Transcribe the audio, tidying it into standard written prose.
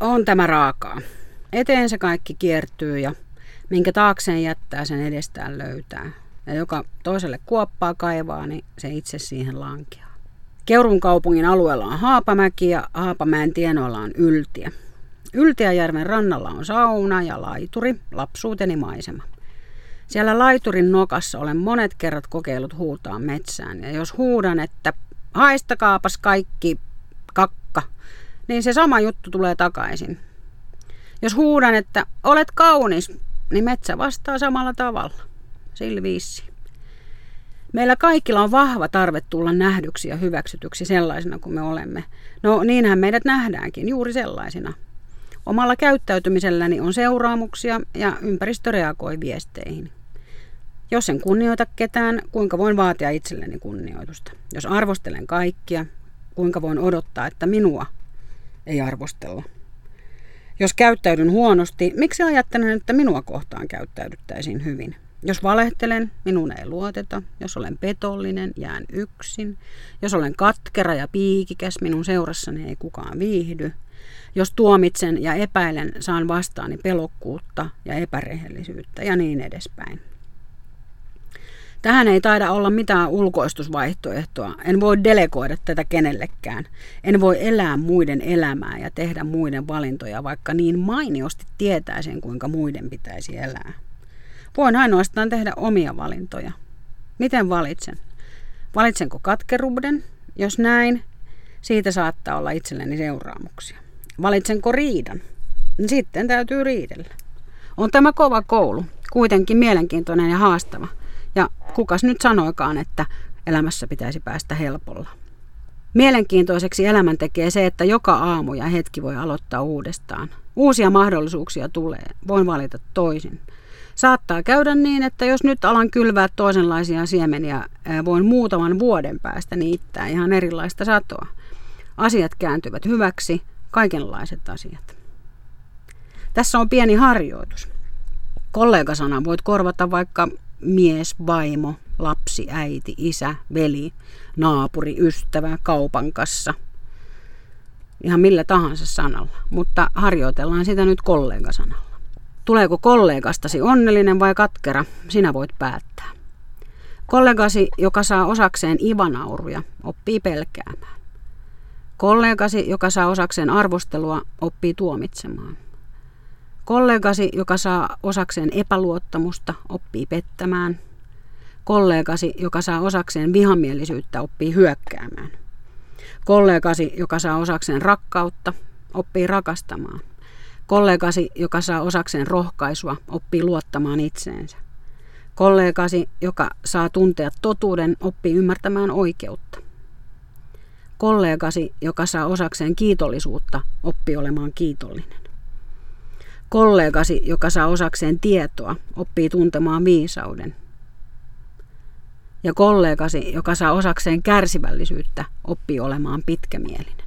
On tämä raakaa. Eteen se kaikki kiertyy ja minkä taakseen jättää, sen edestään löytää. Ja joka toiselle kuoppaa kaivaa, niin se itse siihen lankeaa. Keuruun kaupungin alueella on Haapamäki ja Haapamäen tienoilla on Yltiä. Yltiäjärven rannalla on sauna ja laituri, lapsuuteni maisema. Siellä laiturin nokassa olen monet kerrat kokeillut huutaa metsään. Ja jos huudan, että haistakaapas kaikki kakka, niin se sama juttu tulee takaisin. Jos huudan, että olet kaunis, niin metsä vastaa samalla tavalla. Sillä viisi. Meillä kaikilla on vahva tarve tulla nähdyksi ja hyväksytyksi sellaisina kuin me olemme. No niinhän meidät nähdäänkin, juuri sellaisina. Omalla käyttäytymiselläni on seuraamuksia ja ympäristö reagoi viesteihin. Jos en kunnioita ketään, kuinka voin vaatia itselleni kunnioitusta? Jos arvostelen kaikkia, kuinka voin odottaa, että minua ei arvostella? Jos käyttäydyn huonosti, miksi ajattelen, että minua kohtaan käyttäydyttäisiin hyvin? Jos valehtelen, minuun ei luoteta. Jos olen petollinen, jään yksin. Jos olen katkera ja piikikäs, minun seurassani ei kukaan viihdy. Jos tuomitsen ja epäilen, saan vastaani pelokkuutta ja epärehellisyyttä ja niin edespäin. Tähän ei taida olla mitään ulkoistusvaihtoehtoa. En voi delegoida tätä kenellekään. En voi elää muiden elämää ja tehdä muiden valintoja, vaikka niin mainiosti tietäisin, kuinka muiden pitäisi elää. Voin ainoastaan tehdä omia valintoja. Miten valitsen? Valitsenko katkeruuden? Jos näin, siitä saattaa olla itselleni seuraamuksia. Valitsenko riidan? Sitten täytyy riidellä. On tämä kova koulu, kuitenkin mielenkiintoinen ja haastava. Ja kukas nyt sanoikaan, että elämässä pitäisi päästä helpolla. Mielenkiintoiseksi elämän tekee se, että joka aamu ja hetki voi aloittaa uudestaan. Uusia mahdollisuuksia tulee. Voin valita toisin. Saattaa käydä niin, että jos nyt alan kylvää toisenlaisia siemeniä, voin muutaman vuoden päästä niittää ihan erilaista satoa. Asiat kääntyvät hyväksi, kaikenlaiset asiat. Tässä on pieni harjoitus. Kollegasanan voit korvata vaikka mies, vaimo, lapsi, äiti, isä, veli, naapuri, ystävä, kaupan kassa. Ihan millä tahansa sanalla, mutta harjoitellaan sitä nyt kollegasanalla. Tuleeko kollegastasi onnellinen vai katkera, sinä voit päättää. Kollegasi, joka saa osakseen ivanauruja, oppii pelkäämään. Kollegasi, joka saa osakseen arvostelua, oppii tuomitsemaan. Kollegasi, joka saa osakseen epäluottamusta, oppii pettämään. Kollegasi, joka saa osakseen vihamielisyyttä, oppii hyökkäämään. Kollegasi, joka saa osakseen rakkautta, oppii rakastamaan. Kollegasi, joka saa osakseen rohkaisua, oppii luottamaan itseensä. Kollegasi, joka saa tuntea totuuden, oppii ymmärtämään oikeutta. Kollegasi, joka saa osakseen kiitollisuutta, oppii olemaan kiitollinen. Kollegasi, joka saa osakseen tietoa, oppii tuntemaan viisauden. Ja kollegasi, joka saa osakseen kärsivällisyyttä, oppii olemaan pitkämielinen.